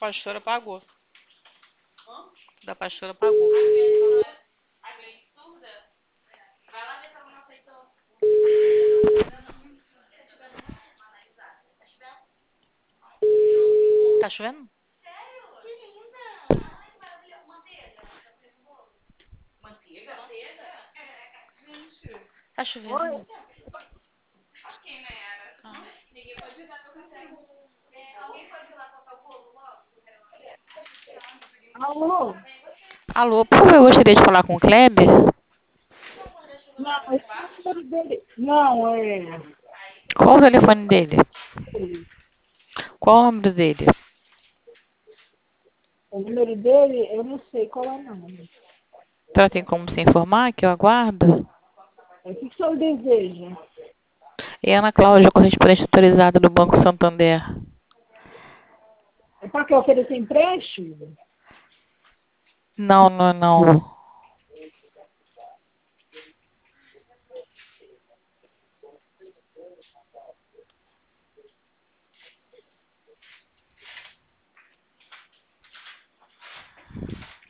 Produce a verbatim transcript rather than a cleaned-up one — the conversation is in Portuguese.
pastora pagou. Da pastora pagou. A Gleice surda? Vai lá ver se ela não aceitou. Tá chovendo? Sério? Que linda! Ai, maravilhosa. Manteiga. Tá fazendo bolo? Manteiga? Manteiga? É. Gente. Tá chovendo. Ok, Mayara. Ah. Ninguém pode usar meu café. É, alguém pode ir lá cortar o bolo logo? Eu quero uma. Alô? Alô, por favor, eu gostaria de falar com o Kleber. Não, esse é o número dele. Não, é. Qual o telefone dele? ele. Qual o número dele? O número dele, eu não sei qual é, não. Então tem como se informar que eu aguardo? O que o senhor deseja? É Ana Cláudia, correspondente autorizada do Banco Santander. É para que oferecer empréstimo? Não, não, não.